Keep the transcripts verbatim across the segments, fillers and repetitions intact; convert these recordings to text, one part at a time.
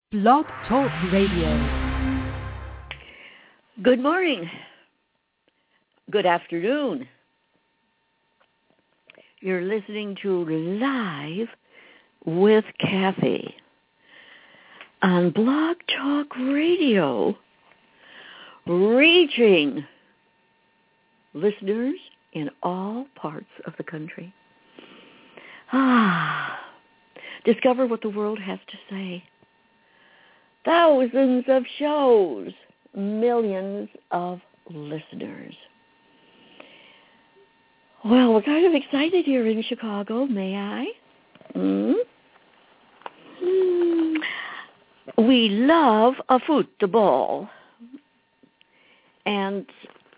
Blog Talk Radio. Good morning. Good afternoon. You're listening to Live with Kathy on Blog Talk Radio, reaching listeners in all parts of the country. Ah, discover what the world has to say. Thousands of shows, millions of listeners. Well, we're kind of excited here in Chicago, may I? Mm? Mm. We love a football. And,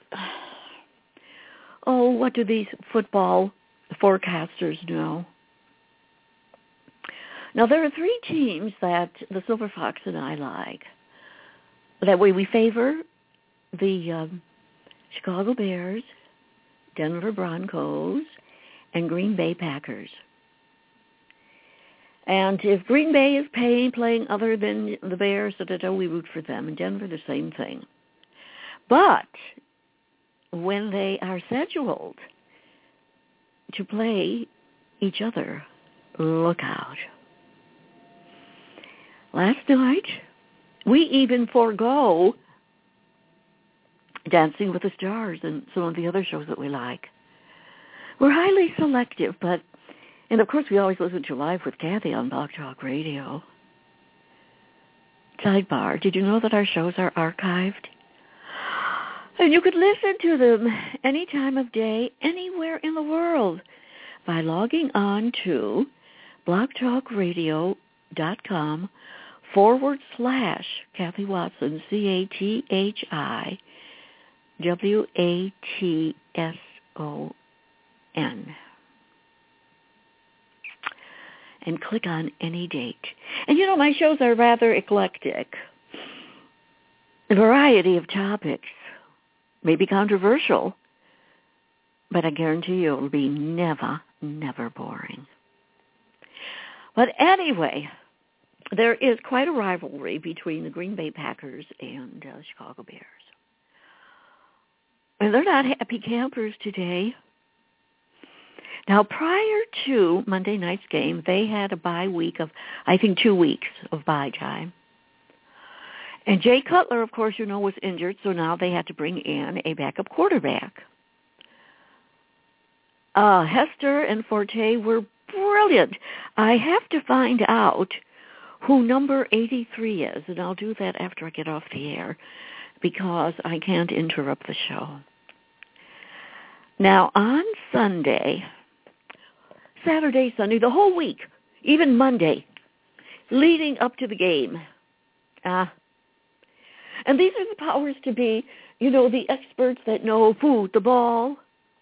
oh, what do these football forecasters know? Now, there are three teams that the Silver Fox and I like. That way we favor the um, Chicago Bears, Denver Broncos, and Green Bay Packers. And if Green Bay is paying, playing other than the Bears, da, da, da, we root for them. And Denver, the same thing. But when they are scheduled to play each other, look out. Last night, we even forego Dancing with the Stars and some of the other shows that we like. We're highly selective, but, and of course we always listen to Live with Kathy on Blog Talk Radio. Sidebar, did you know that our shows are archived? And you could listen to them any time of day, anywhere in the world, by logging on to blogtalkradio.com forward slash Kathy Watson, C A T H I W A T S O N. And click on any date. And you know, my shows are rather eclectic. A variety of topics. Maybe controversial, but I guarantee you it'll be never, never boring. But anyway, there is quite a rivalry between the Green Bay Packers and uh, Chicago Bears. And they're not happy campers today. Now, prior to Monday night's game, they had a bye week of, I think, two weeks of bye time. And Jay Cutler, of course, you know, was injured, so now they had to bring in a backup quarterback. Uh, Hester and Forte were brilliant. I have to find out who number eighty-three is, and I'll do that after I get off the air because I can't interrupt the show. Now, on Sunday, Saturday, Sunday, the whole week, even Monday, leading up to the game, uh, and these are the powers to be, you know, the experts that know football.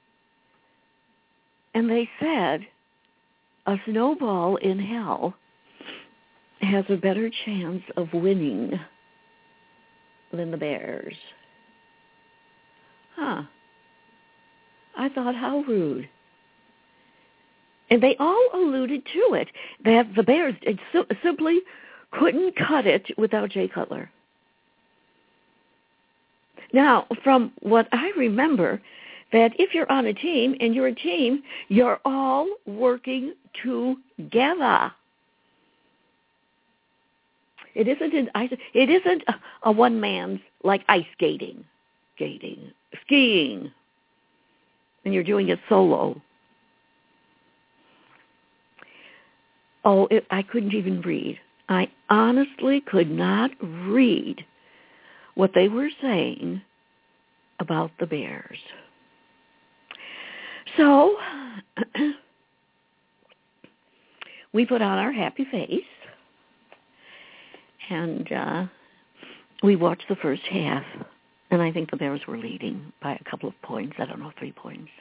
And they said a snowball in hell has a better chance of winning than the Bears. Huh. I thought, how rude. And they all alluded to it, that the Bears simply couldn't cut it without Jay Cutler. Now, from what I remember, that if you're on a team and you're a team, you're all working together. It isn't an ice, it isn't a, a one man's like ice skating, skating, skiing, and you're doing it solo. Oh, it, I couldn't even read. I honestly could not read what they were saying about the Bears. So we put on our happy face, and uh, we watched the first half, and I think the Bears were leading by a couple of points. I don't know, three points.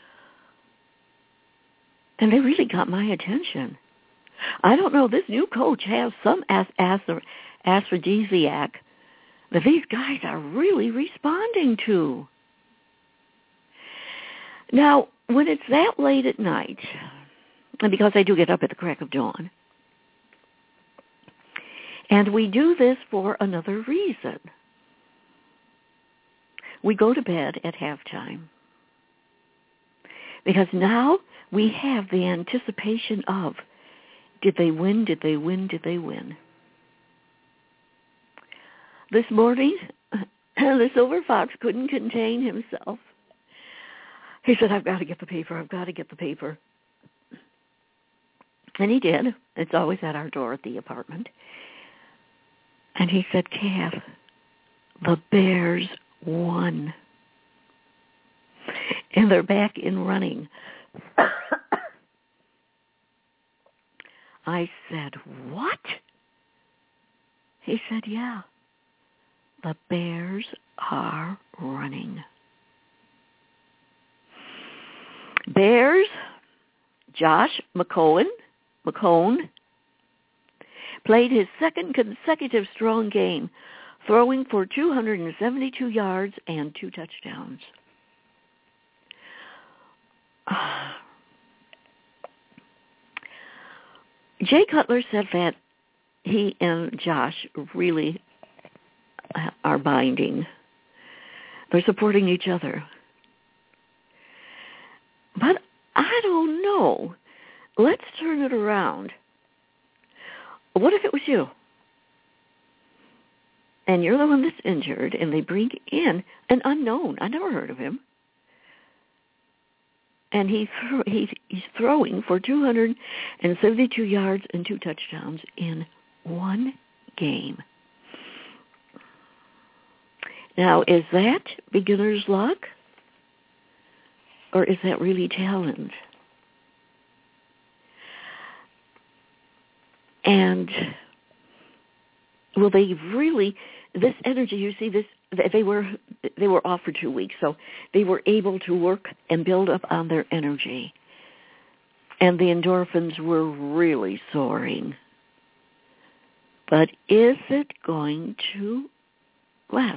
And they really got my attention. I don't know, this new coach has some as- as- aphrodisiac that these guys are really responding to. Now, when it's that late at night, and because I do get up at the crack of dawn, And we do this for another reason. We go to bed at halftime because now we have the anticipation of, did they win, did they win, did they win? This morning, the silver fox couldn't contain himself. He said, I've got to get the paper, I've got to get the paper. And he did. It's always at our door at the apartment. And he said, Kath, the Bears won. And they're back in running. I said, what? He said, yeah, the Bears are running. Bears, Josh McCown, McCown played his second consecutive strong game, throwing for two hundred seventy-two yards and two touchdowns. Jay Cutler said that he and Josh really are binding. They're supporting each other. But I don't know. Let's turn it around. What if it was you? And you're the one that's injured, and they bring in an unknown. I never heard of him. And he thro- he, he's throwing for two hundred seventy-two yards and two touchdowns in one game. Now, is that beginner's luck? Or is that really talent? And will they really, this energy, you see, this they were they were off for two weeks, so they were able to work and build up on their energy. And the endorphins were really soaring. But is it going to last?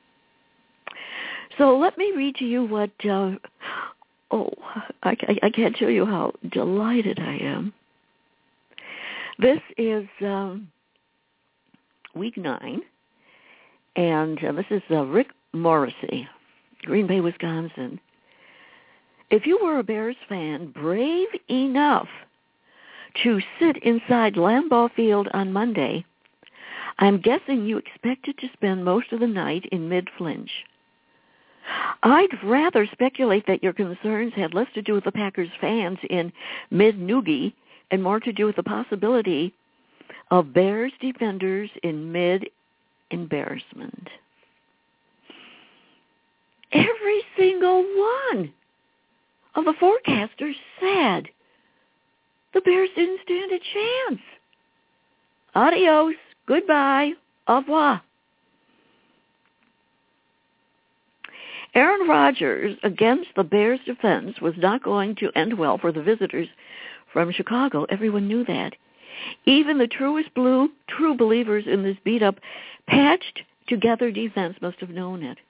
So let me read to you what, uh, oh, I, I, I can't tell you how delighted I am. This is um, week nine, and uh, this is uh, Rick Morrissey, Green Bay, Wisconsin. If you were a Bears fan brave enough to sit inside Lambeau Field on Monday, I'm guessing you expected to spend most of the night in mid-flinch. I'd rather speculate that your concerns had less to do with the Packers fans in mid-noogie and more to do with the possibility of Bears defenders in mid-embarrassment. Every single one of the forecasters said the Bears didn't stand a chance. Adios, goodbye, au revoir. Aaron Rodgers against the Bears' defense was not going to end well for the visitors from Chicago. Everyone knew that. Even the truest blue, true believers in this beat-up, patched-together defense must have known it.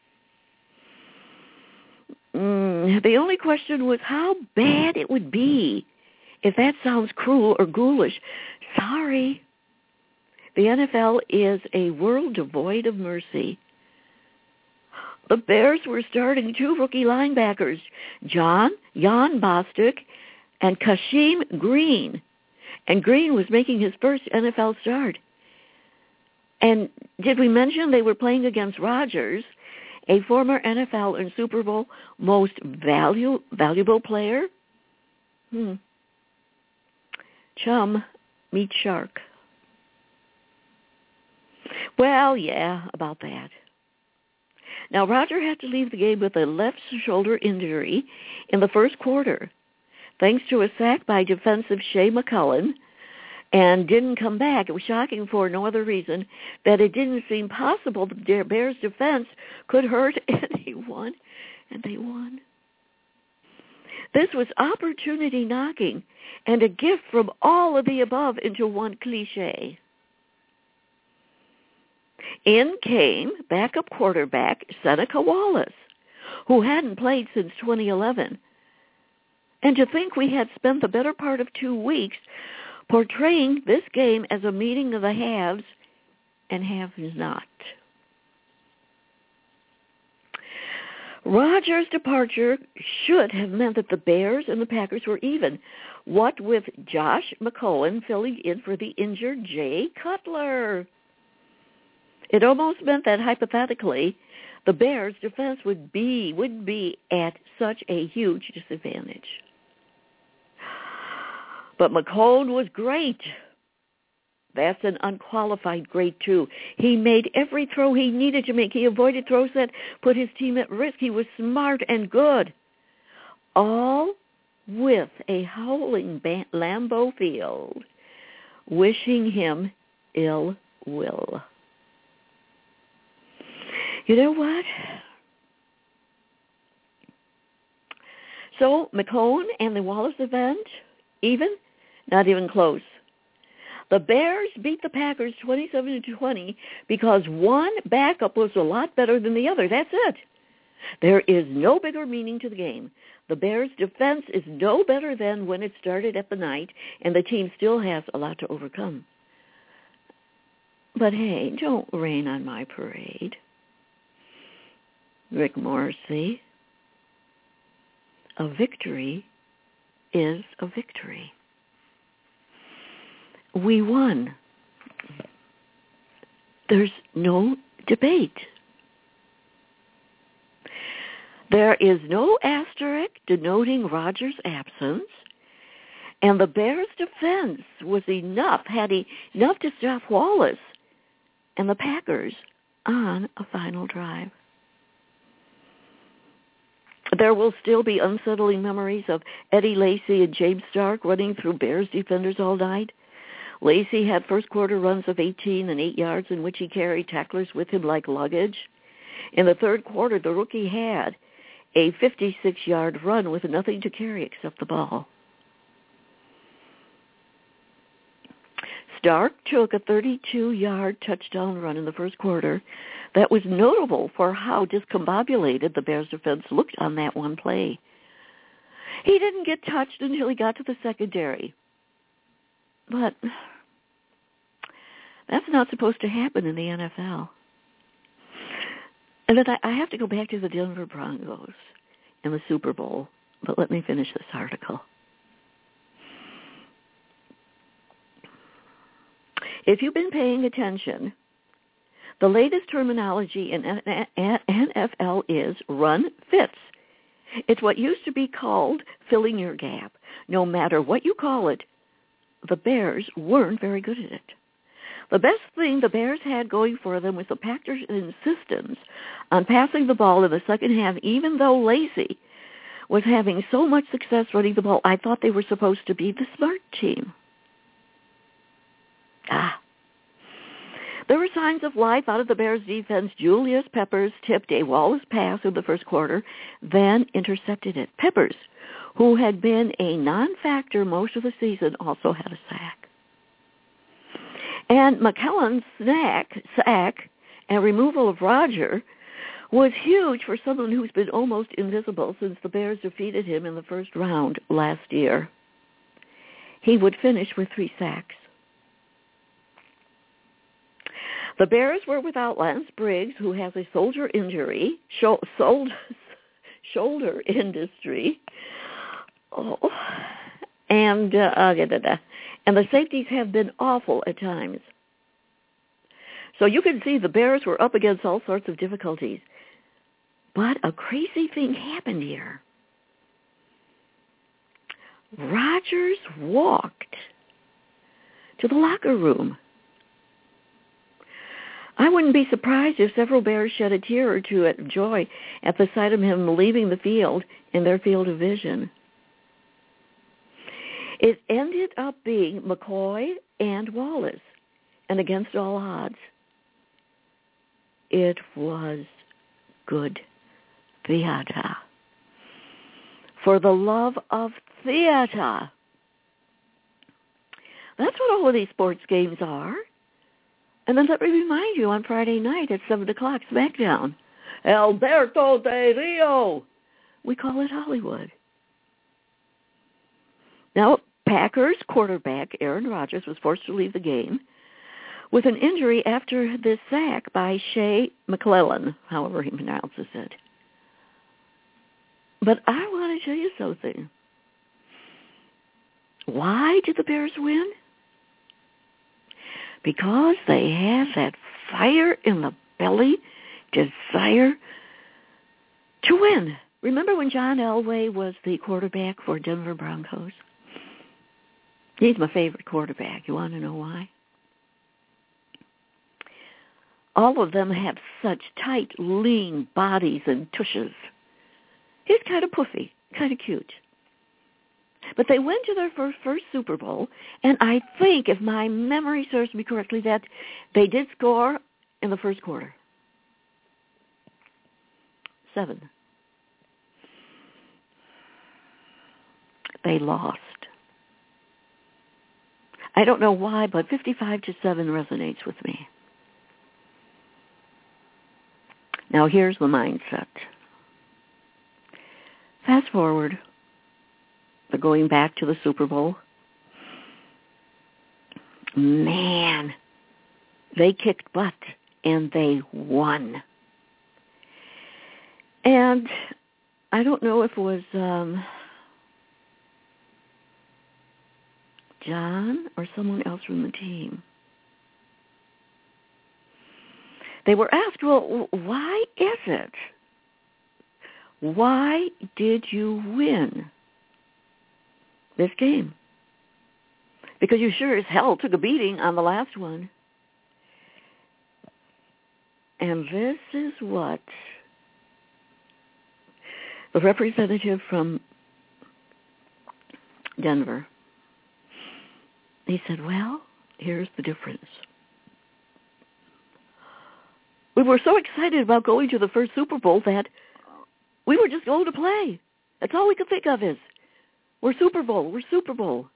Mm, the only question was how bad it would be. If that sounds cruel or ghoulish, sorry. The N F L is a world devoid of mercy. The Bears were starting two rookie linebackers, John, Jan Bostic, and Kashim Green. And Green was making his first N F L start. And did we mention they were playing against Rodgers, a former N F L and Super Bowl most value, valuable player? Hmm. Chum meets shark. Well, yeah, about that. Now, Roger had to leave the game with a left shoulder injury in the first quarter, thanks to a sack by defensive Shea McCullen, and didn't come back. It was shocking for no other reason that it didn't seem possible that the Bears' defense could hurt anyone, and they won. This was opportunity knocking and a gift from all of the above into one cliche. In came backup quarterback Seneca Wallace, who hadn't played since twenty eleven. And to think we had spent the better part of two weeks portraying this game as a meeting of the haves and have-not. Rodgers' departure should have meant that the Bears and the Packers were even, what with Josh McCown filling in for the injured Jay Cutler. It almost meant that, hypothetically, the Bears' defense would be would be at such a huge disadvantage. But McCown was great. That's an unqualified great, too. He made every throw he needed to make. He avoided throws that put his team at risk. He was smart and good. All with a howling Lambeau Field wishing him ill will. You know what? So McCown and the Wallace event, even? Not even close. The Bears beat the Packers twenty-seven to twenty because one backup was a lot better than the other. That's it. There is no bigger meaning to the game. The Bears' defense is no better than when it started at the night, and the team still has a lot to overcome. But hey, don't rain on my parade. Rick Morrissey, a victory is a victory. We won. There's no debate. There is no asterisk denoting Rodgers' absence, and the Bears' defense was enough, had enough to stop Wallace and the Packers on a final drive. There will still be unsettling memories of Eddie Lacy and James Stark running through Bears defenders all night. Lacy had first quarter runs of eighteen and eight yards in which he carried tacklers with him like luggage. In the third quarter, the rookie had a fifty-six-yard run with nothing to carry except the ball. Stark took a thirty-two-yard touchdown run in the first quarter that was notable for how discombobulated the Bears defense looked on that one play. He didn't get touched until he got to the secondary. But that's not supposed to happen in the N F L. And then I, I have to go back to the Denver Broncos and the Super Bowl, but let me finish this article. If you've been paying attention, the latest terminology in N F L is run fits. It's what used to be called filling your gap. No matter what you call it, the Bears weren't very good at it. The best thing the Bears had going for them was the Packers' insistence on passing the ball in the second half, even though Lacy was having so much success running the ball. I thought they were supposed to be the smart team. Ah. There were signs of life out of the Bears' defense. Julius Peppers tipped a Wallace pass in the first quarter, then intercepted it. Peppers, who had been a non-factor most of the season, also had a sack. And McKellen's snack, sack and removal of Roger was huge for someone who's been almost invisible since the Bears defeated him in the first round last year. He would finish with three sacks. The Bears were without Lance Briggs, who has a shoulder injury, sho- sold, shoulder industry, oh, and uh, uh, da, da, da. and the safeties have been awful at times. So you can see the Bears were up against all sorts of difficulties. But a crazy thing happened here. Rodgers walked to the locker room. I wouldn't be surprised if several Bears shed a tear or two of joy at the sight of him leaving the field in their field of vision. It ended up being McCoy and Wallace, and against all odds, it was good theater. For the love of theater. That's what all of these sports games are. And then let me remind you, on Friday night at seven o'clock, SmackDown, Alberto Del Rio. We call it Hollywood. Now, Packers quarterback Aaron Rodgers was forced to leave the game with an injury after this sack by Shea McClellan, however he pronounces it. But I want to tell you something. Why did the Bears win? Because they have that fire in the belly, desire to win. Remember when John Elway was the quarterback for Denver Broncos? He's my favorite quarterback. You want to know why? All of them have such tight, lean bodies and tushes. He's kind of puffy, kind of cute. But they went to their first, first Super Bowl, and I think, if my memory serves me correctly, that they did score in the first quarter. Seven. They lost. I don't know why, but fifty-five to seven resonates with me. Now here's the mindset. Fast forward. They're going back to the Super Bowl. Man, they kicked butt and they won. And I don't know if it was um, John or someone else from the team. They were asked, well, why is it? Why did you win this game? Because you sure as hell took a beating on the last one. And this is what the representative from Denver, he said, well, here's the difference. We were so excited about going to the first Super Bowl that we were just going to play. That's all we could think of is, we're Super Bowl, we're Super Bowl.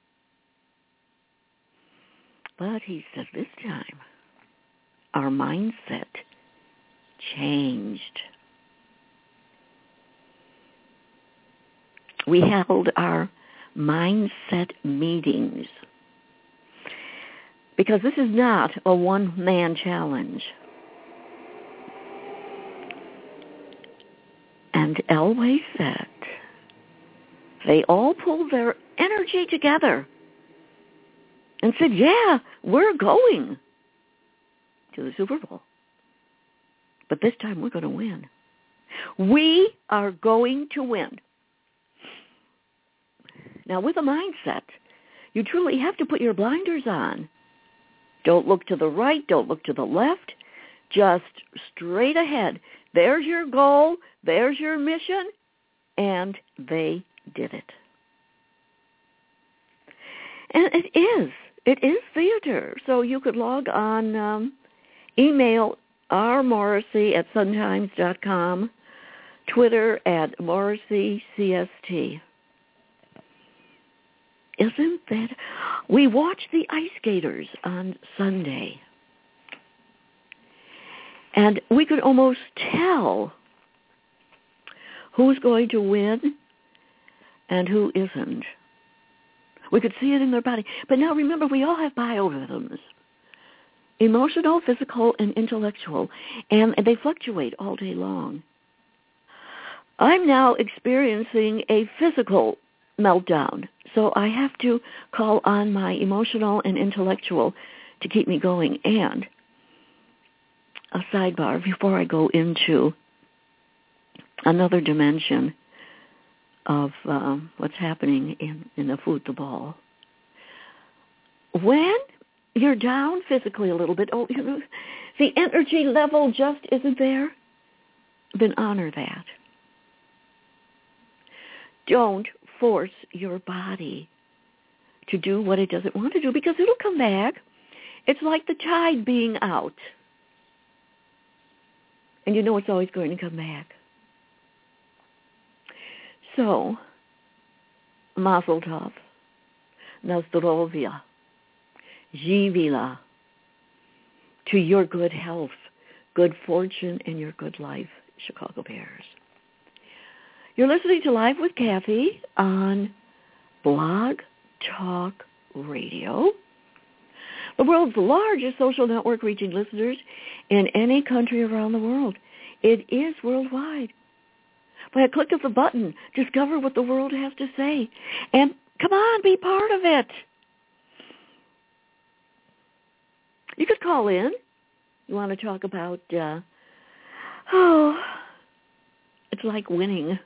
But he said this time, our mindset changed. We held our mindset meetings because this is not a one-man challenge. And Elway said they all pulled their energy together and said, yeah, we're going to the Super Bowl. But this time we're going to win. We are going to win. Now, with a mindset, you truly have to put your blinders on. Don't look to the right. Don't look to the left. Just straight ahead. There's your goal. There's your mission. And they did it. And it is. It is theater. So you could log on, um, email r morrissey at suntimes dot com, Twitter at morrissey c s t. Isn't that? We watched the ice skaters on Sunday. And we could almost tell who's going to win and who isn't. We could see it in their body. But now remember, we all have biorhythms. Emotional, physical, and intellectual. And they fluctuate all day long. I'm now experiencing a physical meltdown. So I have to call on my emotional and intellectual to keep me going. And a sidebar before I go into another dimension of um, what's happening in, in the food, the ball. When you're down physically a little bit, oh, you know, the energy level just isn't there, then honor that. Don't force your body to do what it doesn't want to do because it'll come back. It's like the tide being out. And you know it's always going to come back. So, mazel tov, nazdrovia, živila, to your good health, good fortune, and your good life, Chicago Bears. You're listening to Live with Kathy on Blog Talk Radio, the world's largest social network reaching listeners in any country around the world. It is worldwide. By a click of the button, discover what the world has to say. And come on, be part of it. You could call in. You want to talk about, uh, oh, it's like winning.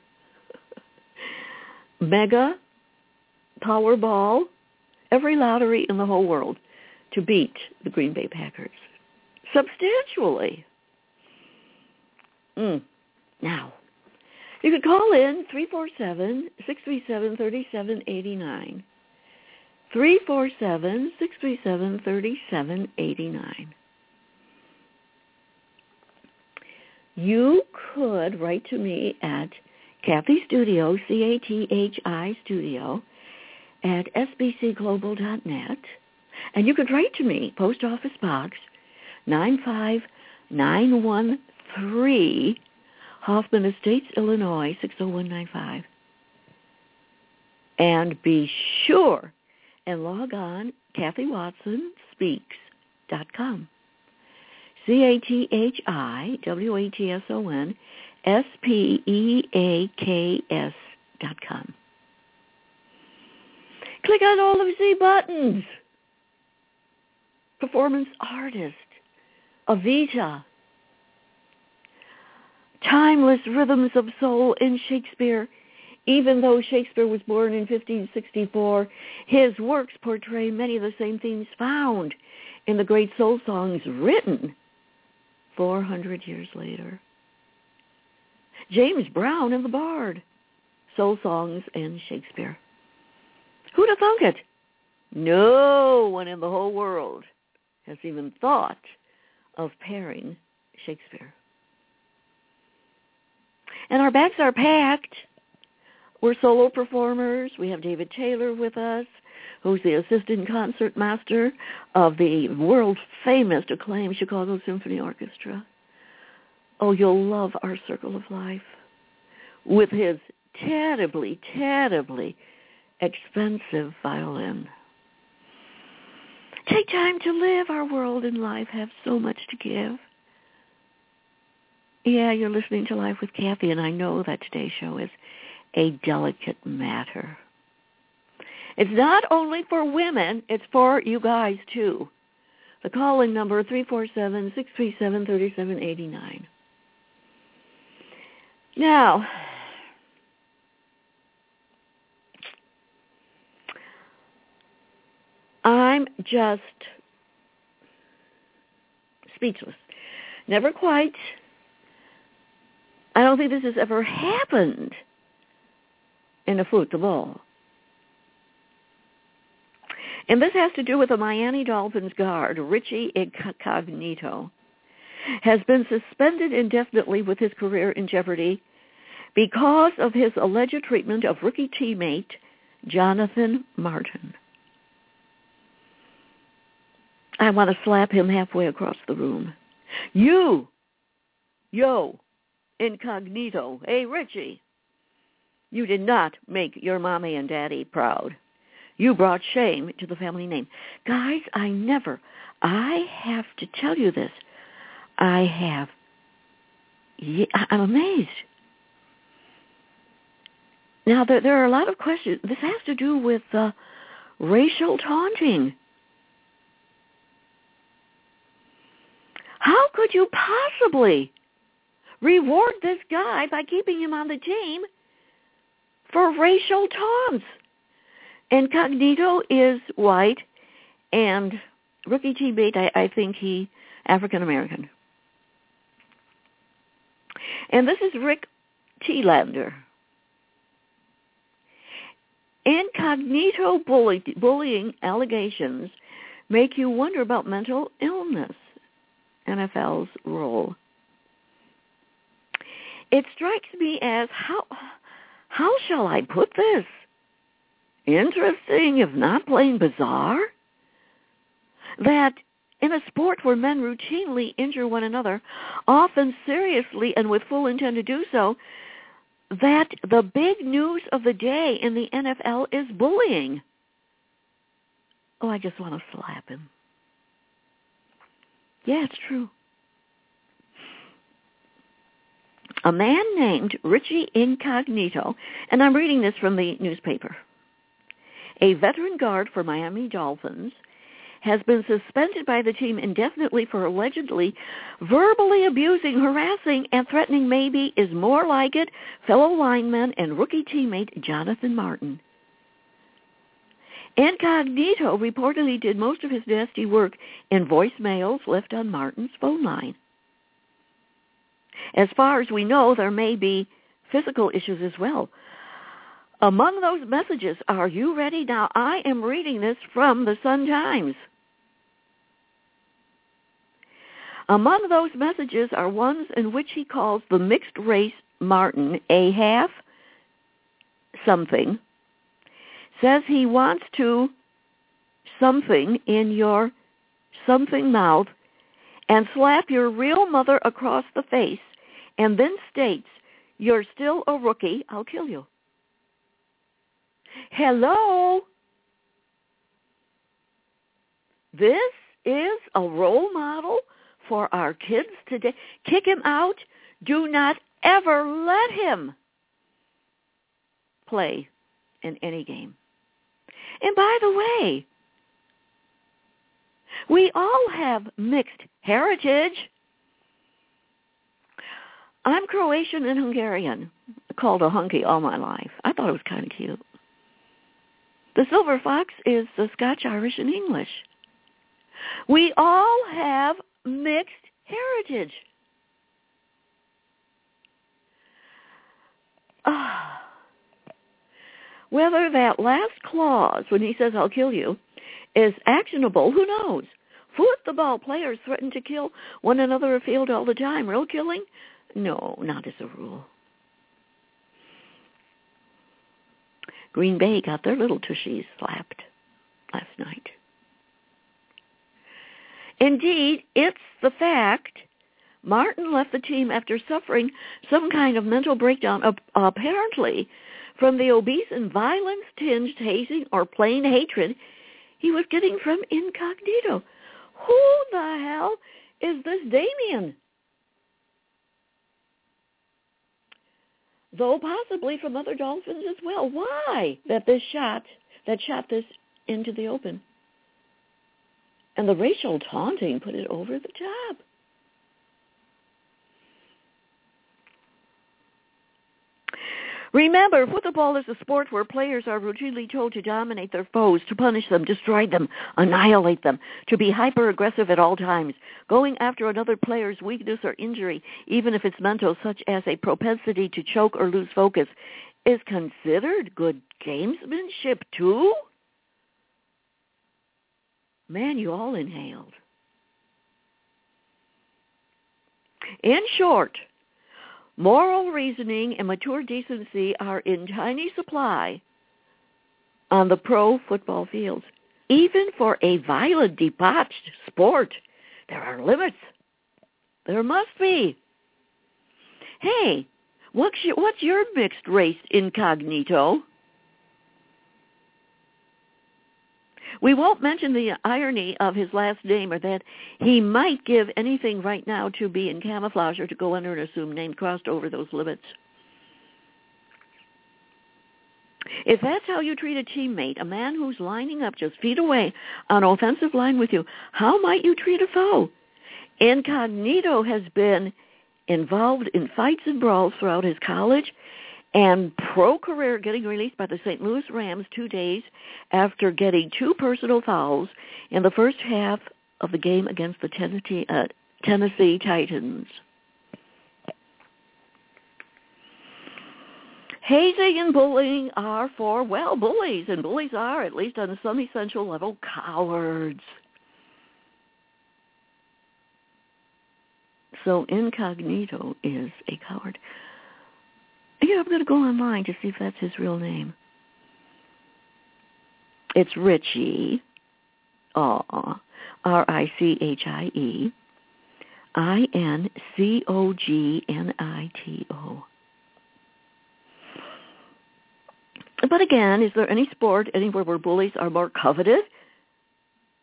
Mega, Powerball, every lottery in the whole world to beat the Green Bay Packers. Substantially. Mm. Now, you could call in three four seven, six three seven, three seven eight nine. three four seven, six three seven, three seven eight nine. You could write to me at Cathy Studio, C A T H I Studio, at S B C global dot net. And you could write to me, Post Office Box nine five nine one three, Hoffman Estates, Illinois, six oh one nine five. And be sure and log on Cathy Watson Speaks dot com. C A T H I W A T S O N S P E A K S dot com. Click on all of the buttons. Performance artist, Evita. Timeless rhythms of soul in Shakespeare. Even though Shakespeare was born in fifteen sixty-four, his works portray many of the same themes found in the great soul songs written four hundred years later. James Brown and the Bard, soul songs and Shakespeare. Who'd have thunk it? No one in the whole world has even thought of pairing Shakespeare. And our bags are packed. We're solo performers. We have David Taylor with us, who's the assistant concert master of the world-famous, acclaimed Chicago Symphony Orchestra. Oh, you'll love our Circle of Life with his terribly, terribly expensive violin. Take time to live. Our world and life have so much to give. Yeah, you're listening to Life with Cathy, and I know that today's show is a delicate matter. It's not only for women, it's for you guys, too. The call-in number, three four seven, six three seven, three seven eight nine. Now, I'm just speechless. Never quite. I don't think this has ever happened in a football. And this has to do with the Miami Dolphins guard, Richie Incognito, has been suspended indefinitely with his career in jeopardy because of his alleged treatment of rookie teammate Jonathan Martin. I want to slap him halfway across the room. You, yo, Incognito, hey, Richie, you did not make your mommy and daddy proud. You brought shame to the family name. Guys, I never, I have to tell you this. I have, yeah, I'm amazed. Now, there, there are a lot of questions. This has to do with uh, racial taunting. How could you possibly reward this guy by keeping him on the team for racial taunts? Incognito is white, and rookie teammate, I, I think he African-American. And this is Rick Tielander. Incognito bully, bullying allegations make you wonder about mental illness, N F L's role. It strikes me as, how, how shall I put this? Interesting, if not plain bizarre, that in a sport where men routinely injure one another, often seriously and with full intent to do so, that the big news of the day in the N F L is bullying. Oh, I just want to slap him. Yeah, it's true. A man named Richie Incognito, and I'm reading this from the newspaper, a veteran guard for Miami Dolphins, has been suspended by the team indefinitely for allegedly verbally abusing, harassing, and threatening, maybe is more like it, fellow lineman and rookie teammate Jonathan Martin. Incognito reportedly did most of his nasty work in voicemails left on Martin's phone line. As far as we know, there may be physical issues as well. Among those messages, are you ready? Now, I am reading this from the Sun-Times. Among those messages are ones in which he calls the mixed-race Martin a half something, says he wants to something in your something mouth and slap your real mother across the face, and then states, you're still a rookie, I'll kill you. Hello? This is a role model for our kids today. Kick him out. Do not ever let him play in any game. And by the way, we all have mixed heritage. I'm Croatian and Hungarian, called a hunky all my life. I thought it was kind of cute. The silver fox is the Scotch, Irish, and English. We all have mixed heritage. Ah. Whether that last clause, when he says, I'll kill you, is actionable, who knows? Football players threaten to kill one another afield all the time. Real killing? No, not as a rule. Green Bay got their little tushies slapped last night. Indeed, it's the fact Martin left the team after suffering some kind of mental breakdown, apparently from the obese and violence-tinged hazing or plain hatred he was getting from Incognito. Who the hell is this Damien? Though possibly from other Dolphins as well. Why that this shot, that shot this into the open? And the racial taunting put it over the top. Remember, football is a sport where players are routinely told to dominate their foes, to punish them, destroy them, annihilate them, to be hyper-aggressive at all times. Going after another player's weakness or injury, even if it's mental, such as a propensity to choke or lose focus, is considered good gamesmanship too? Man, you all inhaled. In short, moral reasoning and mature decency are in tiny supply on the pro football fields. Even for a violent, debauched sport, there are limits. There must be. Hey, what's your, what's your mixed race incognito? We won't mention the irony of his last name, or that he might give anything right now to be in camouflage or to go under an assumed name crossed over those limits. If that's how you treat a teammate, a man who's lining up just feet away on offensive line with you, how might you treat a foe? Incognito has been involved in fights and brawls throughout his college and pro career, getting released by the Saint Louis Rams two days after getting two personal fouls in the first half of the game against the Tennessee, uh, Tennessee Titans. Hazing and bullying are for, well, bullies, and bullies are, at least on some essential level, cowards. So Incognito is a coward. Yeah, I'm going to go online to see if that's his real name. It's Richie, aw, R I C H I E, I N C O G N I T O. But again, is there any sport anywhere where bullies are more coveted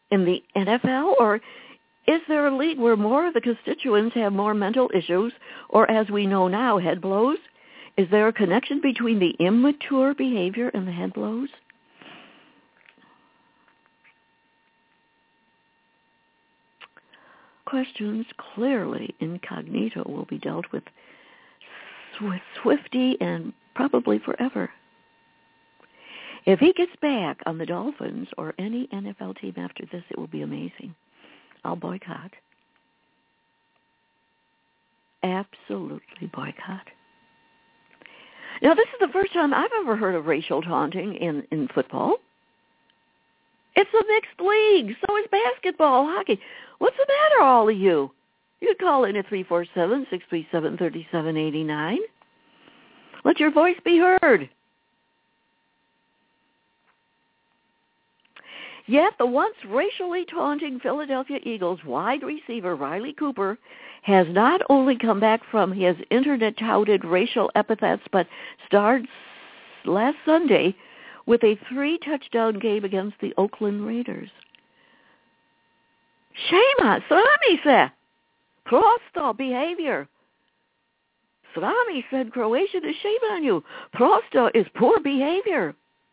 in the N F L? Or is there a league where more of the constituents have more mental issues, or as we know now, head blows? Is there a connection between the immature behavior and the head blows? Questions clearly incognito will be dealt with with Swifty and probably forever. If he gets back on the Dolphins or any N F L team after this, it will be amazing. I'll boycott. Absolutely boycott. Now, this is the first time I've ever heard of racial taunting in, in football. It's a mixed league. So is basketball, hockey. What's the matter, all of you? You could call in at three four seven, six three seven, three seven eight nine. Let your voice be heard. Yet the once racially taunting Philadelphia Eagles wide receiver Riley Cooper has not only come back from his internet-touted racial epithets, but starred last Sunday with a three-touchdown game against the Oakland Raiders. Shame on Srami said, prosto behavior. Srami said Croatian is shame on you. Prosto is poor behavior.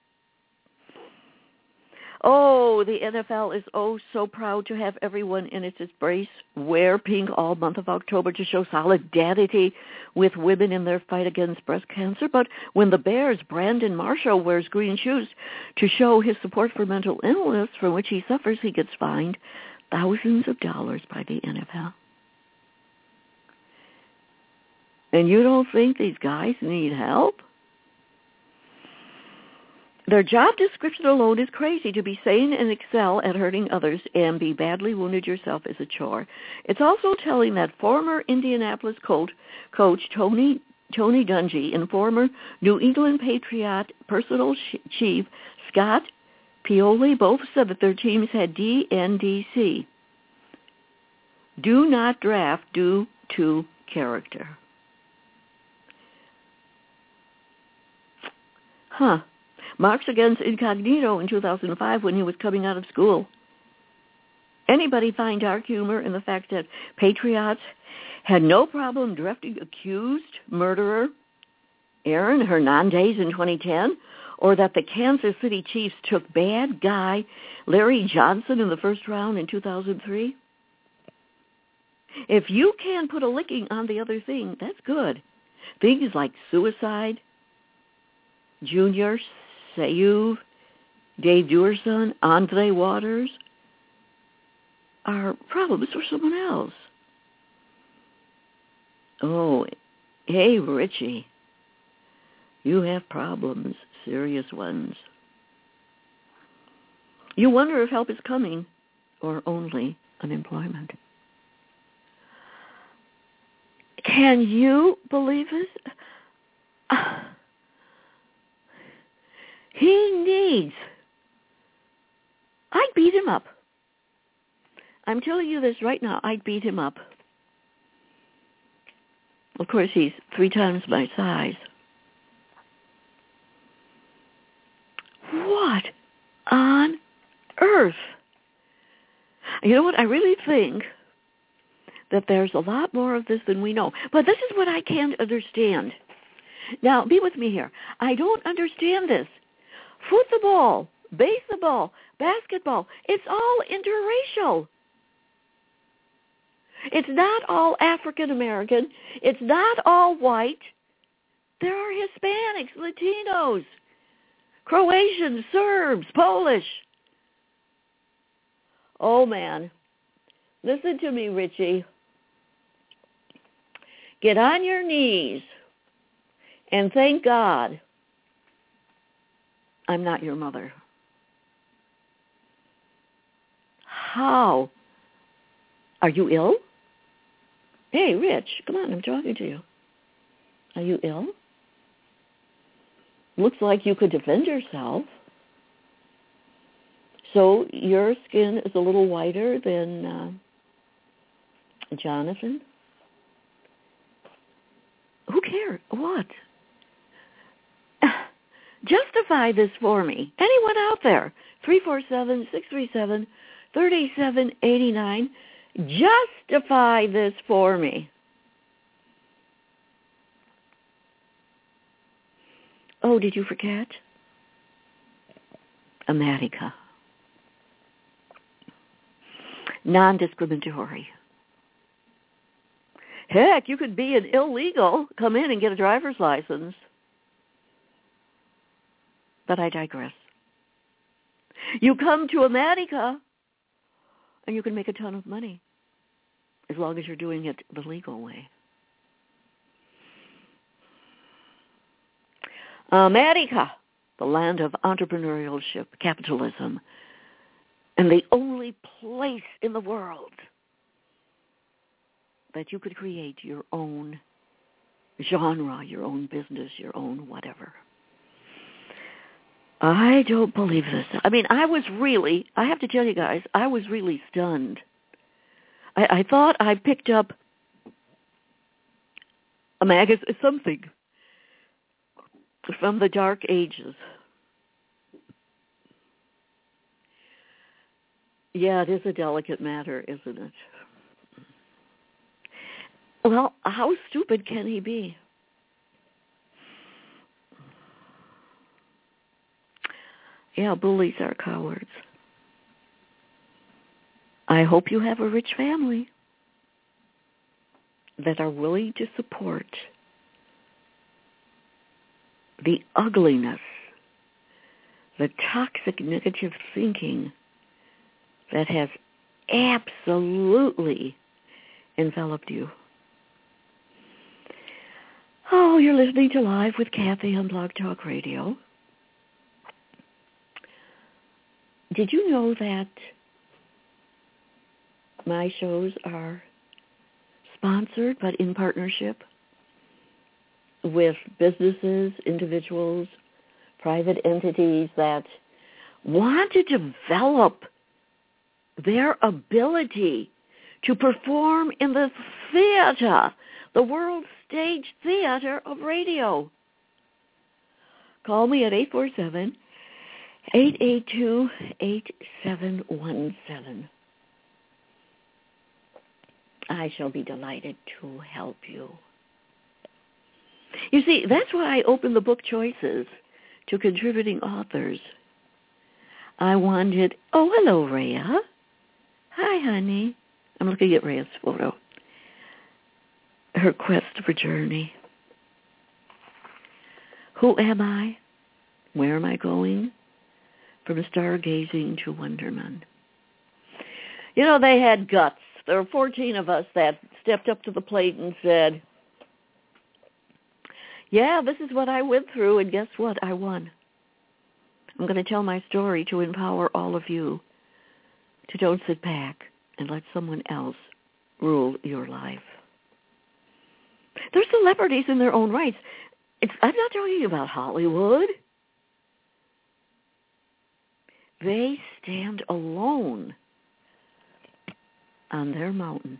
Oh, the N F L is oh so proud to have everyone in its embrace wear pink all month of October to show solidarity with women in their fight against breast cancer. But when the Bears' Brandon Marshall wears green shoes to show his support for mental illness from which he suffers, he gets fined thousands of dollars by the N F L. And you don't think these guys need help? Their job description alone is crazy. To be sane and excel at hurting others and be badly wounded yourself is a chore. It's also telling that former Indianapolis Colt coach Tony Tony Dungy and former New England Patriot personal chief Scott Pioli both said that their teams had D N D C. Do not draft due to character. Huh. Marx against incognito in two thousand five when he was coming out of school. Anybody find dark humor in the fact that Patriots had no problem drafting accused murderer Aaron Hernandez in twenty ten, or that the Kansas City Chiefs took bad guy Larry Johnson in the first round in two thousand three? If you can put a licking on the other thing, that's good. Things like suicide, Junior Seau, Dave Duerson, Andre Waters are problems for someone else. Oh, hey, Richie, you have problems, serious ones. You wonder if help is coming or only unemployment. Can you believe it? Uh, He needs, I'd beat him up. I'm telling you this right now, I'd beat him up. Of course, he's three times my size. What on earth? You know what, I really think that there's a lot more of this than we know. But this is what I can't understand. Now, be with me here. I don't understand this. Football, baseball, basketball, it's all interracial. It's not all African American. It's not all white. There are Hispanics, Latinos, Croatians, Serbs, Polish. Oh, man. Listen to me, Richie. Get on your knees and thank God I'm not your mother. How? Are you ill? Hey, Rich, come on, I'm talking to you. Are you ill? Looks like you could defend yourself. So your skin is a little whiter than uh, Jonathan? Who cares? What? Justify this for me. Anyone out there? three four seven, six three seven, thirty-seven eighty-nine. Justify this for me. Oh, did you forget? America. Non-discriminatory. Heck, you could be an illegal, come in and get a driver's license. But I digress. You come to America, and you can make a ton of money, as long as you're doing it the legal way. America, the land of entrepreneurship, capitalism, and the only place in the world that you could create your own genre, your own business, your own whatever. I don't believe this. I mean, I was really, I have to tell you guys, I was really stunned. I, I thought I picked up a magazine, something from the Dark Ages. Yeah, it is a delicate matter, isn't it? Well, how stupid can he be? Yeah, bullies are cowards. I hope you have a rich family that are willing to support the ugliness, the toxic negative thinking that has absolutely enveloped you. Oh, you're listening to Live with Kathy on Blog Talk Radio. Did you know that my shows are sponsored but in partnership with businesses, individuals, private entities that want to develop their ability to perform in the theater, the world stage theater of radio? Call me at eight four seven, eight eight two, eight seven one seven. I shall be delighted to help you. You see, that's why I opened the book choices to contributing authors. I wanted, oh, hello, Rhea. Hi, honey. I'm looking at Rhea's photo. Her quest for journey. Who am I? Where am I going? From stargazing to wonderment. You know, they had guts. There were fourteen of us that stepped up to the plate and said, yeah, this is what I went through, and guess what? I won. I'm going to tell my story to empower all of you to don't sit back and let someone else rule your life. They're celebrities in their own rights. It's, I'm not talking about Hollywood. They stand alone on their mountain.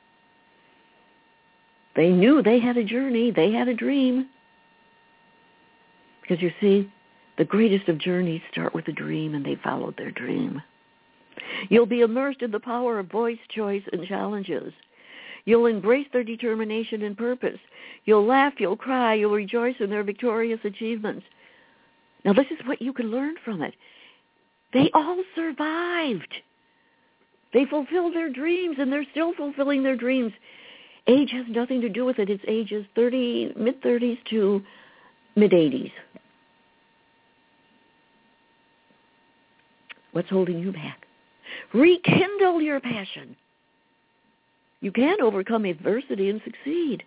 They knew they had a journey. They had a dream. Because you see, the greatest of journeys start with a dream, and they followed their dream. You'll be immersed in the power of voice, choice, and challenges. You'll embrace their determination and purpose. You'll laugh, you'll cry, you'll rejoice in their victorious achievements. Now, this is what you can learn from it. They all survived. They fulfilled their dreams, and they're still fulfilling their dreams. Age has nothing to do with it. It's ages thirty, mid-thirties to mid-eighties. What's holding you back? Rekindle your passion. You can overcome adversity and succeed.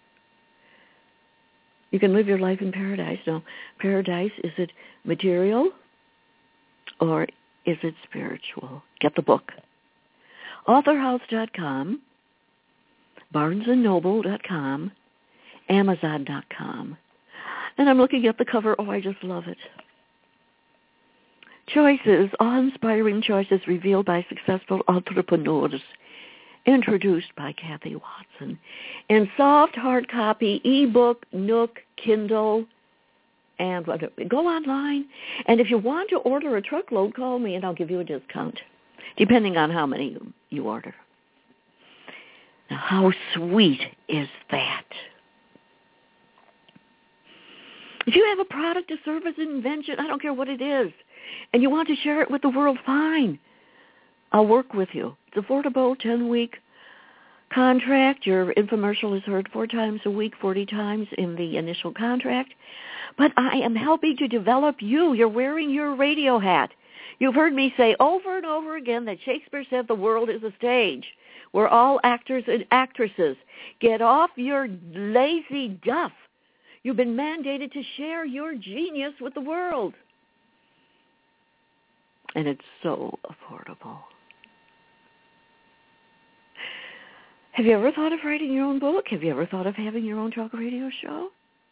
You can live your life in paradise. Now, paradise, is it material or is it spiritual? Get the book. author house dot com, barnes and noble dot com, amazon dot com. And I'm looking at the cover. Oh, I just love it. Choices, awe-inspiring choices revealed by successful entrepreneurs, introduced by Kathy Watson, in soft hard copy, ebook, Nook, Kindle, and whatever. Go online. And if you want to order a truckload, call me and I'll give you a discount. depending on how many you, you order. Now, how sweet is that? If you have a product, a service, an invention, I don't care what it is, and you want to share it with the world, fine. I'll work with you. It's affordable, ten-week contract. Your infomercial is heard four times a week, forty times in the initial contract. But I am helping to develop you. You're wearing your radio hat. You've heard me say over and over again that Shakespeare said the world is a stage. We're all actors and actresses. Get off your lazy duff. You've been mandated to share your genius with the world. And it's so affordable. Have you ever thought of writing your own book? Have you ever thought of having your own talk radio show?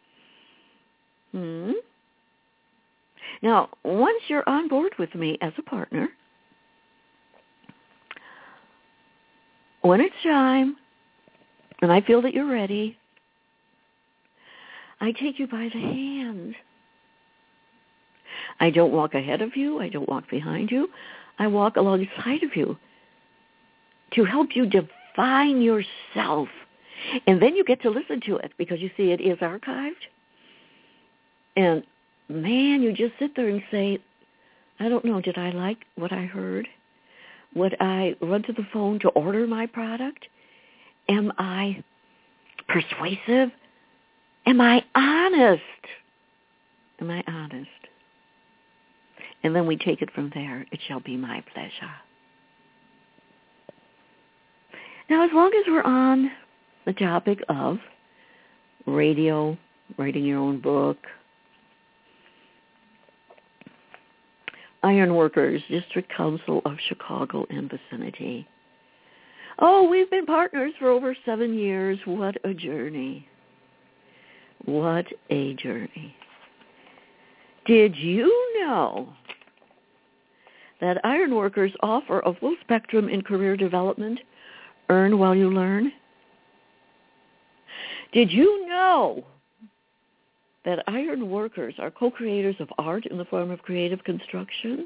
Hmm? Now, once you're on board with me as a partner, when it's time, and I feel that you're ready, I take you by the hand. I don't walk ahead of you. I don't walk behind you. I walk alongside of you to help you define yourself. And then you get to listen to it because, you see, it is archived. And, man, you just sit there and say, I don't know, did I like what I heard? Would I run to the phone to order my product? Am I persuasive? Am I honest? Am I honest? And then we take it from there. It shall be my pleasure. Now, as long as we're on the topic of radio, writing your own book, Ironworkers, District Council of Chicago and vicinity. Oh, we've been partners for over seven years. What a journey. What a journey. Did you know that Ironworkers offer a full spectrum in career development? Earn while you learn. Did you know that Ironworkers are co-creators of art in the form of creative construction?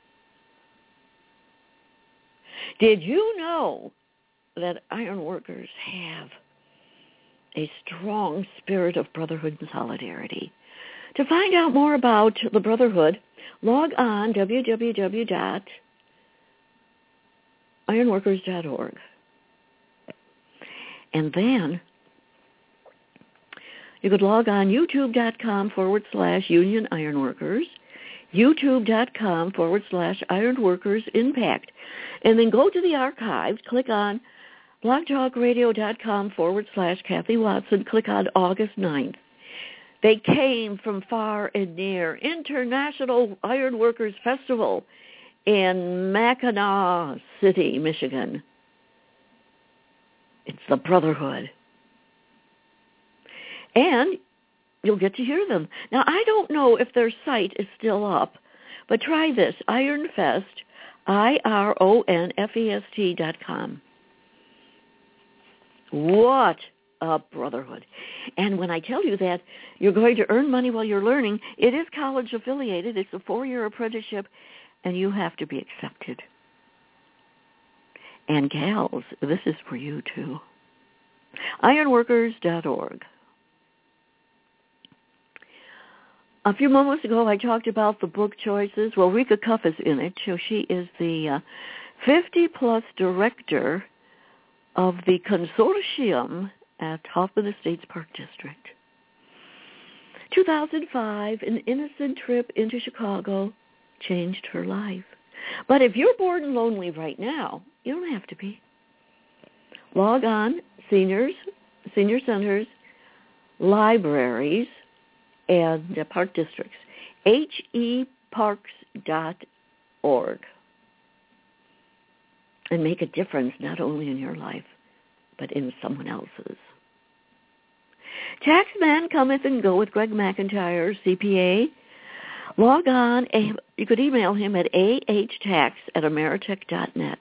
Did you know that Ironworkers have a strong spirit of brotherhood and solidarity? To find out more about the Brotherhood, log on w w w dot ironworkers dot org. And then you could log on youtube.com forward slash Union Ironworkers, youtube.com forward slash Ironworkers Impact. And then go to the archives, click on blogtalkradio.com forward slash Kathy Watson, click on August ninth. They came from far and near. International Ironworkers Festival in Mackinac City, Michigan. It's the Brotherhood. And you'll get to hear them. Now, I don't know if their site is still up, but try this, IronFest, I R O N F E S T dot com. What a brotherhood. And when I tell you that you're going to earn money while you're learning, it is college affiliated. It's a four-year apprenticeship, and you have to be accepted. And gals, this is for you too. ironworkers dot org. A few moments ago, I talked about the book choices. Well, Rika Cuff is in it. So she is the uh, fifty-plus director of the consortium at Hoffman Estates Park District. two thousand five, an innocent trip into Chicago changed her life. But if you're bored and lonely right now, you don't have to be. Log on, seniors, senior centers, libraries, and uh, park districts, H E parks dot org, and make a difference not only in your life, but in someone else's. Taxman cometh and goeth, Greg McIntyre, C P A. Log on. You could email him at a h tax at ameritech dot net.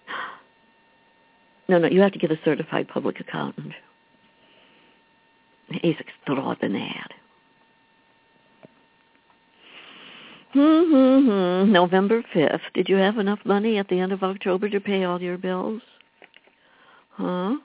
No, no, you have to get a certified public accountant. He's extraordinaire. Mm-hmm. November fifth. Did you have enough money at the end of October to pay all your bills? Huh?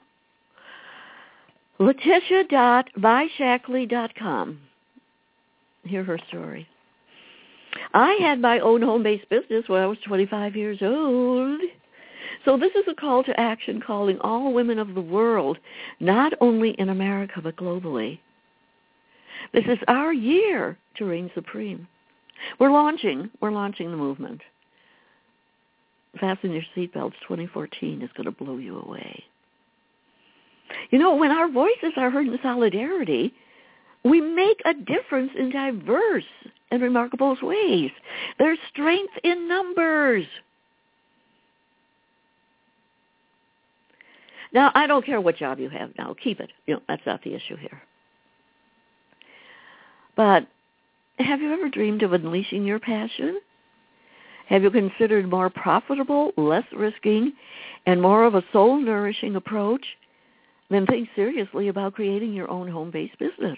Letitia dot my shackley dot com. Hear her story. I had my own home-based business when I was twenty-five years old. So this is a call to action calling all women of the world, not only in America but globally. This is our year to reign supreme. We're launching, we're launching the movement. Fasten your seatbelts. twenty fourteen is going to blow you away. You know, when our voices are heard in solidarity, we make a difference in diverse and remarkable ways. There's strength in numbers. Now, I don't care what job you have now. Keep it. You know, that's not the issue here. But have you ever dreamed of unleashing your passion? Have you considered more profitable, less risking, and more of a soul-nourishing approach? Then think seriously about creating your own home-based business.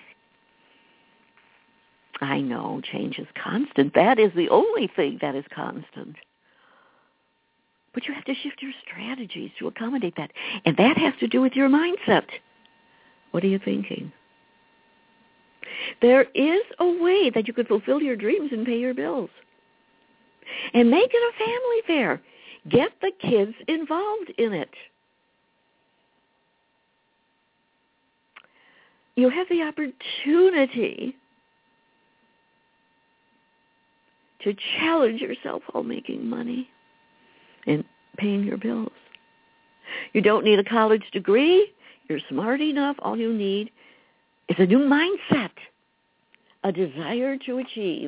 I know change is constant. That is the only thing that is constant. But you have to shift your strategies to accommodate that. And that has to do with your mindset. What are you thinking? There is a way that you could fulfill your dreams and pay your bills. And make it a family fair. Get the kids involved in it. You have the opportunity to challenge yourself while making money and paying your bills. You don't need a college degree. You're smart enough. All you need is a new mindset, a desire to achieve.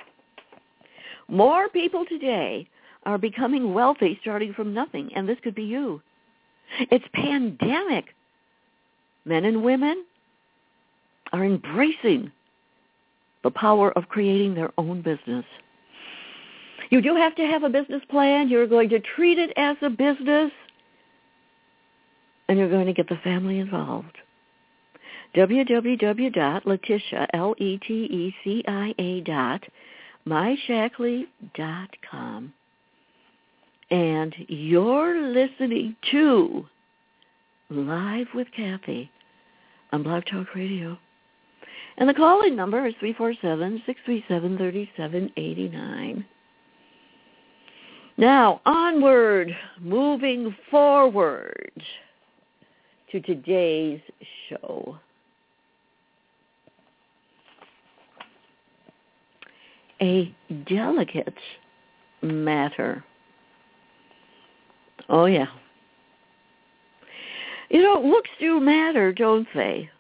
More people today are becoming wealthy starting from nothing, and this could be you. It's pandemic. Men and women are embracing the power of creating their own business. You do have to have a business plan. You're going to treat it as a business, and you're going to get the family involved. w w w dot leticia, L E T E C I A dot my shackley dot com. And you're listening to Live with Kathy on Blog Talk Radio. And the call-in number is three four seven, six three seven, three seven eight nine. Now, onward, moving forward to today's show. A delicate matter. Oh, yeah. You know, looks do matter, don't they?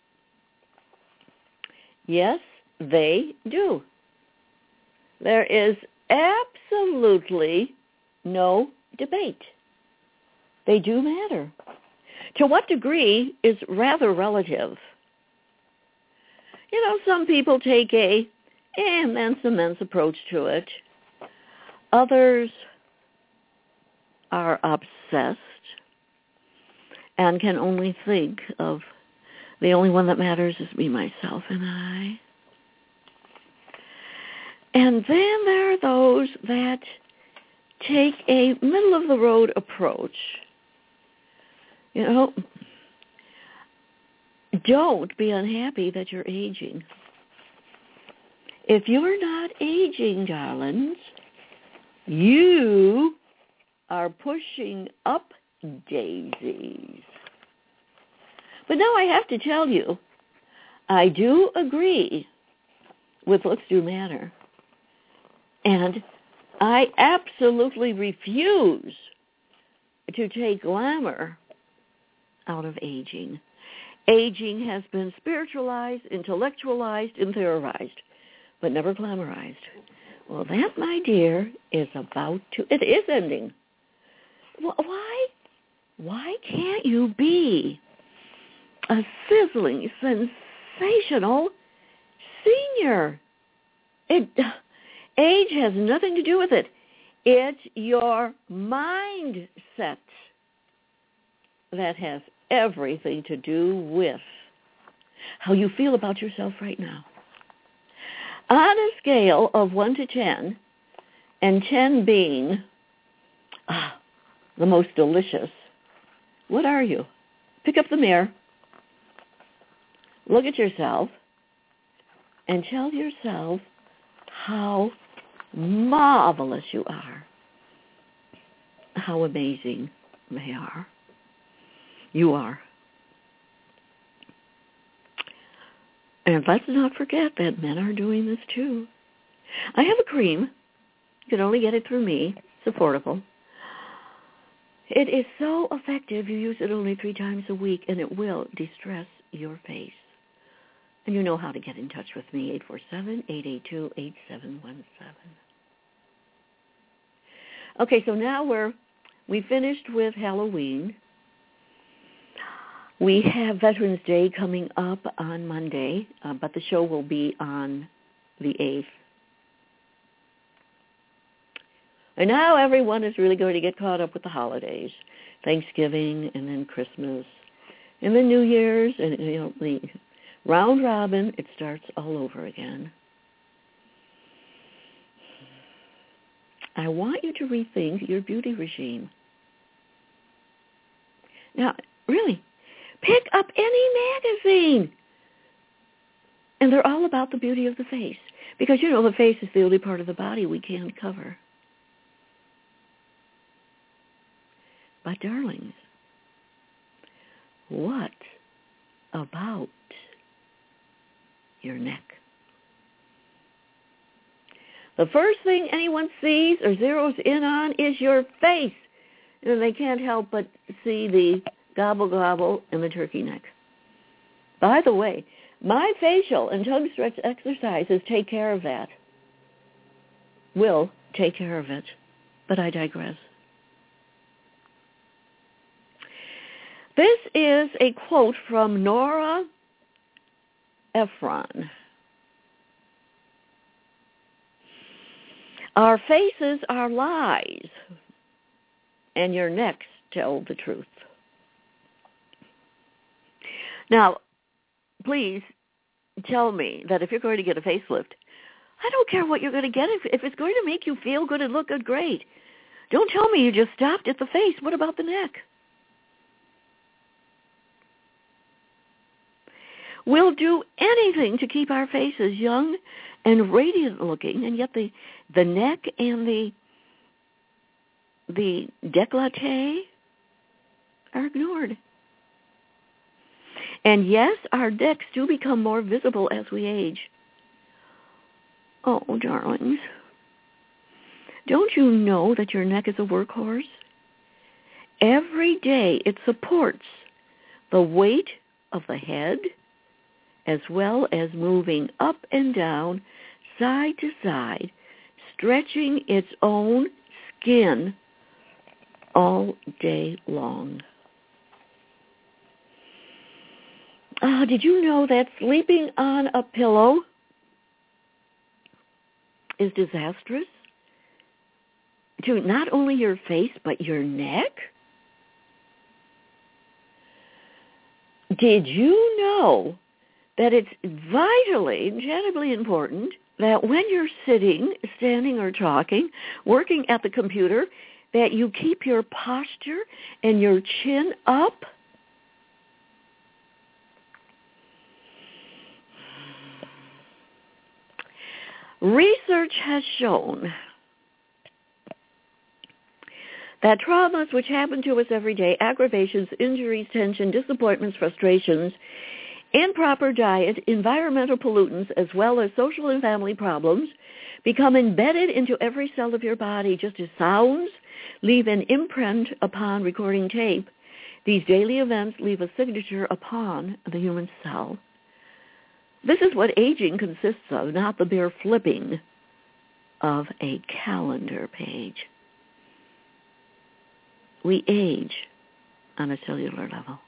Yes, they do. There is absolutely no debate. They do matter. To what degree is rather relative. You know, some people take a eh, immense, immense approach to it. Others are obsessed and can only think of the only one that matters is me, myself, and I. And then there are those that take a middle-of-the-road approach. You know, don't be unhappy that you're aging. If you're not aging, darlings, you are pushing up daisies. But now I have to tell you, I do agree with looks do matter. And I absolutely refuse to take glamour out of aging. Aging has been spiritualized, intellectualized, and theorized, but never glamorized. Well, that, my dear, is about to, it is ending. Why? Why can't you be a sizzling, sensational senior? It, age has nothing to do with it. It's your mindset that has everything to do with how you feel about yourself right now. On a scale of one to ten, and ten being ah, the most delicious, what are you? Pick up the mirror, look at yourself, and tell yourself how marvelous you are, how amazing they are. You are. And let's not forget that men are doing this too. I have a cream. You can only get it through me. It's affordable. It is so effective. You use it only three times a week, and it will distress your face. And you know how to get in touch with me, eight four seven, eight eight two, eight seven one seven. Okay, so now we're, we finished with Halloween. We have Veterans Day coming up on Monday, uh, but the show will be on the eighth. And now everyone is really going to get caught up with the holidays, Thanksgiving and then Christmas and then New Year's, and you know the round robin. It starts all over again. I want you to rethink your beauty regime. Now, really, pick up any magazine, and they're all about the beauty of the face, because you know the face is the only part of the body we can't cover. But darlings, what about your neck? The first thing anyone sees or zeroes in on is your face. And they can't help but see the gobble gobble in the turkey neck. By the way, my facial and tongue stretch exercises take care of that. Will take care of it. But I digress. This is a quote from Nora Ephron. Our faces are lies, and your necks tell the truth. Now, please tell me that if you're going to get a facelift, I don't care what you're going to get. If, if it's going to make you feel good and look good, great. Don't tell me you just stopped at the face. What about the neck? We'll do anything to keep our faces young and radiant looking, and yet the the neck and the the décolleté are ignored. And yes, our necks do become more visible as we age. Oh, darlings, don't you know that your neck is a workhorse? Every day it supports the weight of the head, as well as moving up and down, side to side, stretching its own skin all day long. Oh, did you know that sleeping on a pillow is disastrous to not only your face, but your neck? Did you know that it's vitally, incredibly important that when you're sitting, standing, or talking, working at the computer, that you keep your posture and your chin up? Research has shown that traumas which happen to us every day, aggravations, injuries, tension, disappointments, frustrations, improper diet, environmental pollutants, as well as social and family problems, become embedded into every cell of your body just as sounds leave an imprint upon recording tape. These daily events leave a signature upon the human cell. This is what aging consists of, not the bare flipping of a calendar page. We age on a cellular level.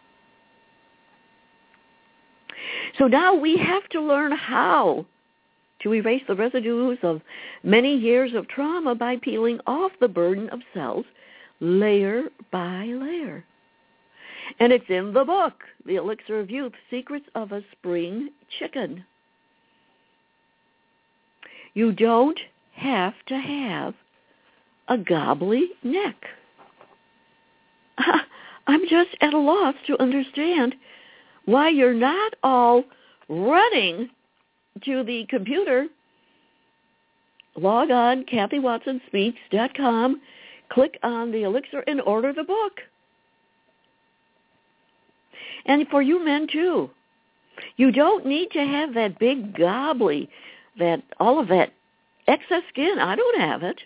So now we have to learn how to erase the residues of many years of trauma by peeling off the burden of cells layer by layer. And it's in the book, The Elixir of Youth, Secrets of a Spring Chicken. You don't have to have a gobbly neck. I'm just at a loss to understand why you're not all running to the computer. Log on, Kathy Watson Speaks dot com, click on the elixir and order the book. And for you men, too, you don't need to have that big gobbly, that all of that excess skin. I don't have it.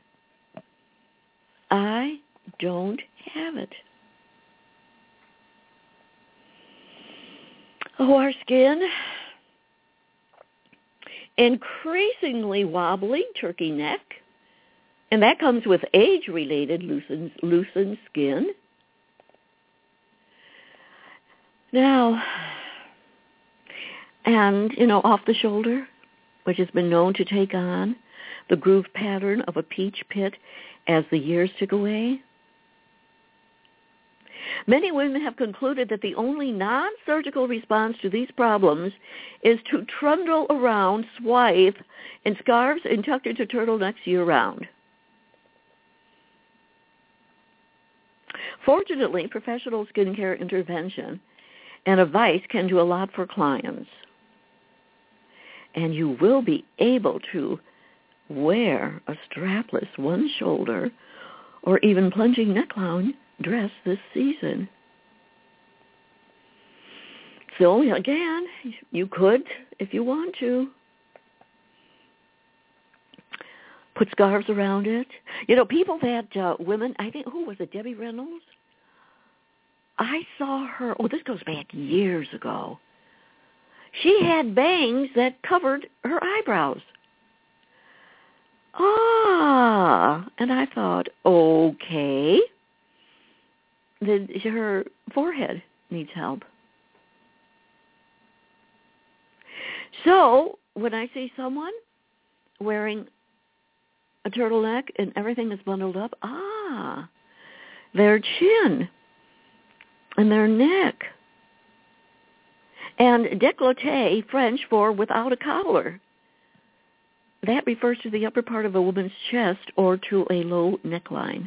I don't have it. Oh, our skin, increasingly wobbly, turkey neck, and that comes with age-related loosened, loosened skin. Now, and, you know, off the shoulder, which has been known to take on the groove pattern of a peach pit as the years tick away. Many women have concluded that the only non-surgical response to these problems is to trundle around swathed in scarves and tucked into turtlenecks year-round. Fortunately, professional skincare intervention and advice can do a lot for clients. And you will be able to wear a strapless one-shoulder or even plunging neckline dress this season. So, again, you could, if you want to, put scarves around it. You know, people that, uh, women, I think, who was it, Debbie Reynolds? I saw her, oh, this goes back years ago. She had bangs that covered her eyebrows. Ah, and I thought, okay, the, her forehead needs help. So when I see someone wearing a turtleneck and everything is bundled up, ah, their chin and their neck. And décolleté, French for without a collar. That refers to the upper part of a woman's chest or to a low neckline.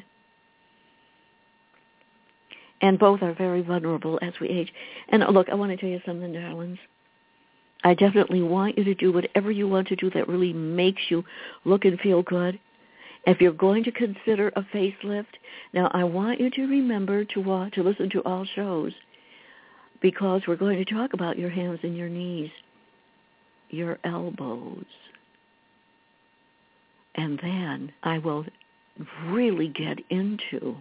And both are very vulnerable as we age. And look, I want to tell you something, darlings. I definitely want you to do whatever you want to do that really makes you look and feel good. If you're going to consider a facelift, now I want you to remember to uh, to listen to all shows, because we're going to talk about your hands and your knees, your elbows. And then I will really get into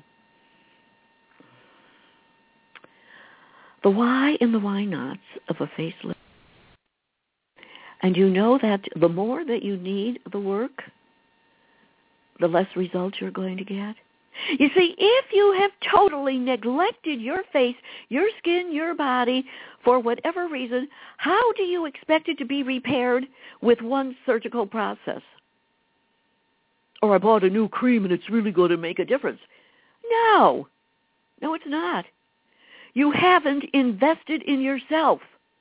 the why and the why nots of a facelift. And you know that the more that you need the work, the less results you're going to get. You see, if you have totally neglected your face, your skin, your body, for whatever reason, how do you expect it to be repaired with one surgical process? Or I bought a new cream and it's really going to make a difference. No. No, it's not. You haven't invested in yourself.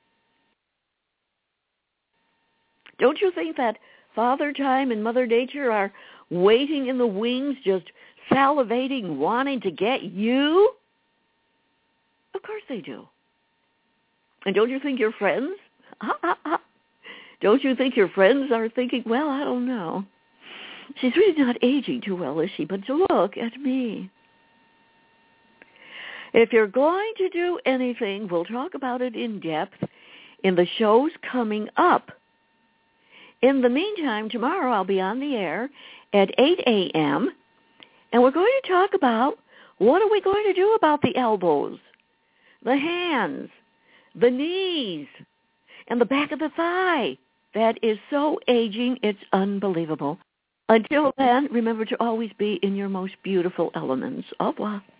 Don't you think that Father Time and Mother Nature are waiting in the wings, just salivating, wanting to get you? Of course they do. And don't you think your friends, don't you think your friends are thinking, well, I don't know. She's really not aging too well, is she? But look at me. If you're going to do anything, we'll talk about it in depth in the shows coming up. In the meantime, tomorrow I'll be on the air at eight a.m., and we're going to talk about what are we going to do about the elbows, the hands, the knees, and the back of the thigh. That is so aging, it's unbelievable. Until then, remember to always be in your most beautiful elements. Au revoir.